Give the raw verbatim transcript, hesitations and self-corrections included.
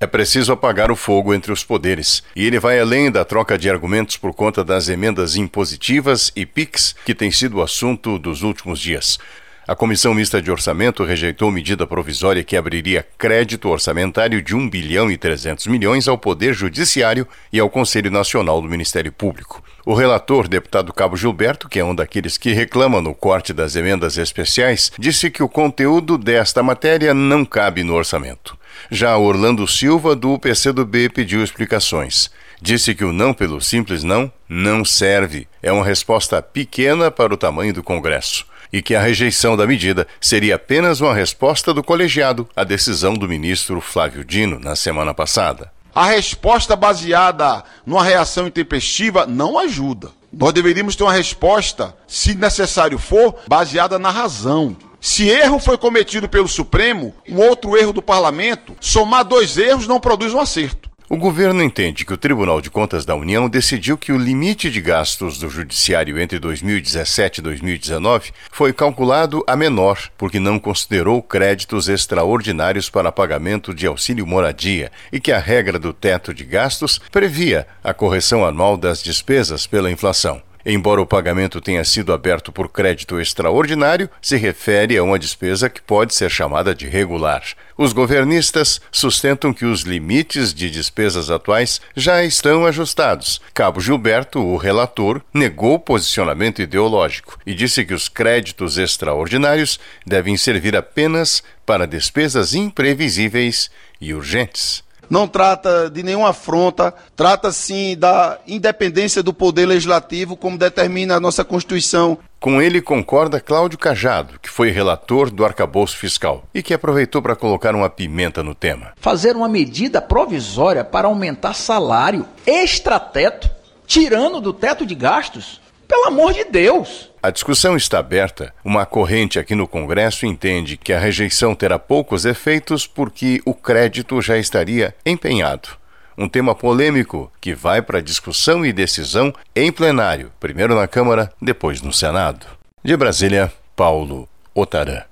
É preciso apagar o fogo entre os poderes, e ele vai além da troca de argumentos por conta das emendas impositivas e P I Cs, que tem sido o assunto dos últimos dias. A Comissão Mista de Orçamento rejeitou medida provisória que abriria crédito orçamentário de um bilhão e trezentos milhões ao Poder Judiciário e ao Conselho Nacional do Ministério Público. O relator, deputado Cabo Gilberto, que é um daqueles que reclama no corte das emendas especiais, disse que o conteúdo desta matéria não cabe no orçamento. Já Orlando Silva, do P C do B, pediu explicações. Disse que o não pelo simples não, não serve. É uma resposta pequena para o tamanho do Congresso. E que a rejeição da medida seria apenas uma resposta do colegiado à decisão do ministro Flávio Dino na semana passada. A resposta baseada numa reação intempestiva não ajuda. Nós deveríamos ter uma resposta, se necessário for, baseada na razão. Se erro foi cometido pelo Supremo, um outro erro do Parlamento, somar dois erros não produz um acerto. O governo entende que o Tribunal de Contas da União decidiu que o limite de gastos do Judiciário entre dois mil e dezessete e dois mil e dezenove foi calculado a menor, porque não considerou créditos extraordinários para pagamento de auxílio moradia e que a regra do teto de gastos previa a correção anual das despesas pela inflação. Embora o pagamento tenha sido aberto por crédito extraordinário, se refere a uma despesa que pode ser chamada de regular. Os governistas sustentam que os limites de despesas atuais já estão ajustados. Cabo Gilberto, o relator, negou o posicionamento ideológico e disse que os créditos extraordinários devem servir apenas para despesas imprevisíveis e urgentes. Não trata de nenhuma afronta, trata sim da independência do Poder Legislativo, como determina a nossa Constituição. Com ele concorda Cláudio Cajado, que foi relator do arcabouço fiscal e que aproveitou para colocar uma pimenta no tema. Fazer uma medida provisória para aumentar salário extrateto, tirando do teto de gastos? Pelo amor de Deus! A discussão está aberta. Uma corrente aqui no Congresso entende que a rejeição terá poucos efeitos porque o crédito já estaria empenhado. Um tema polêmico que vai para discussão e decisão em plenário, primeiro na Câmara, depois no Senado. De Brasília, Paulo Otarã.